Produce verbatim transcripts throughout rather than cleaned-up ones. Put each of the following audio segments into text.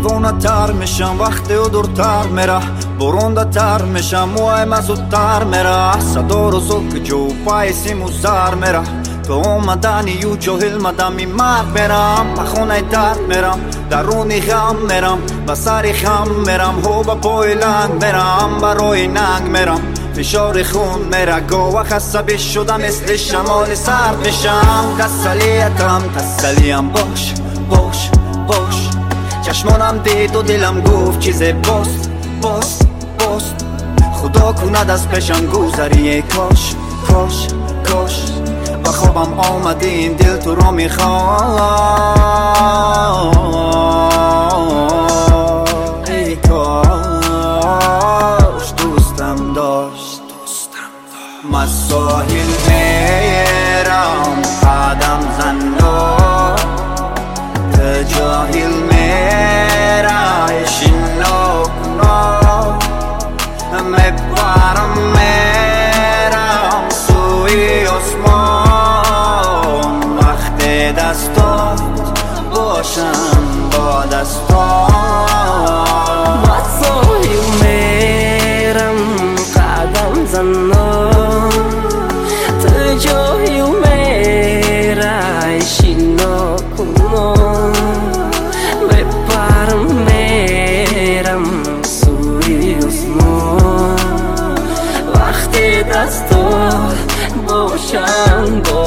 دیوانه تر میشم وقتی او دورتر میره، برونده تر میشم موهایم زودتر میره، صدا رو زک جو پای سیمو زر میره، تو اومدنی یو جاهل مدمی مرد میرم، به خونه درد میرم، درونی غم میرم، به سری خم میرم، هو به پای لنگ میرم، برای ننگ میرم، فشار خون میره، گوه خسته شدم مثل شمال سرد میشم. تسلیتم تسلیم باش باش باش، چشمانم دید و دلم گفت چیز باست باست باست، خدا کند از پیشم گذری کاش کاش کاش، و خوابم آمده این دل تو را میخواد، ای کاش دوستم داشت من ساحل میرم قدم زنو، تو جاهل میره شنو کنو، میبرم میرم سوی آسمان، وقت دستات باشم با دستان. من ساحل میرم قدم زنو، تو جاهل میره شنو کنو، میبرم میرم سوی آسمان، وقت دستات باشم با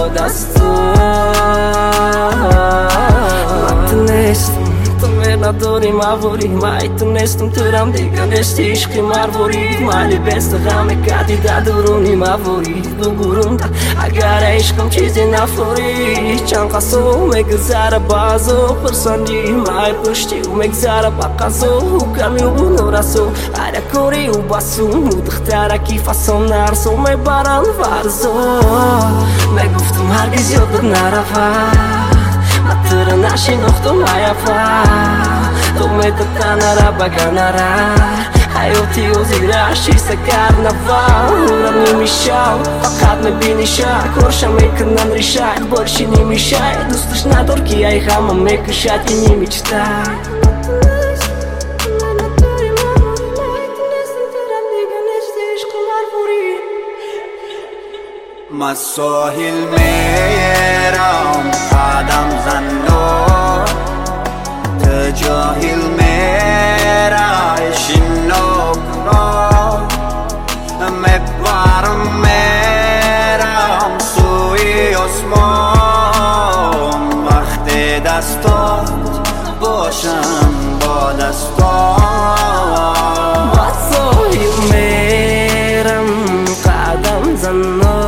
دستان. تونستم تو نداری مواری، مای تونستم ترم دیگه نشتی عشقی مرواری، مالی بست غم کردی در درونی مواری، بگورم اگر عشقم چیزی نفوری، چند قصو مگذره بازو پرسندی مای پشتی و مگذره بقصو و کمی و نورسو، هر کوری و باسو مدختره کی فاسم نرسو میبرم ورزو، میگفتم هرگز یادت نرفت، مطر نشناختم میافا، تو میتتنره بگنره، حیاتی و زیرشی سکر نفر نمیشم، فقط میبینیشه کارشم میکنن ریشه، بارشی نمیشه دوستش ندار که ای غمم میکشد که نمیچته. من ساحل میرم قدم زنو، تو جاهل میره شنو کنو، میبرم میرم سوی آسمان، وقت دستات باشم با دستان. من ساحل میرم قدم زنو،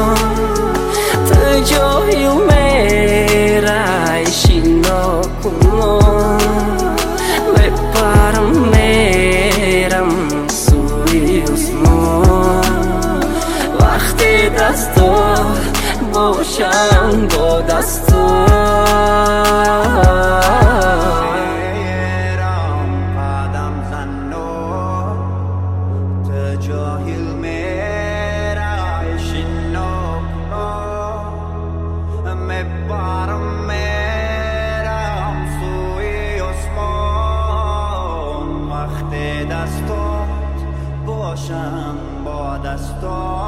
جاهل میره شنو کنو، میبرم میرم سوی آسمان، وقت دستات باشم با دستات. میرم قدم زنو، تو جاهل میره شنو کنو، میبرم میرم سوی آسمان، وقت دستات باشم با دستات.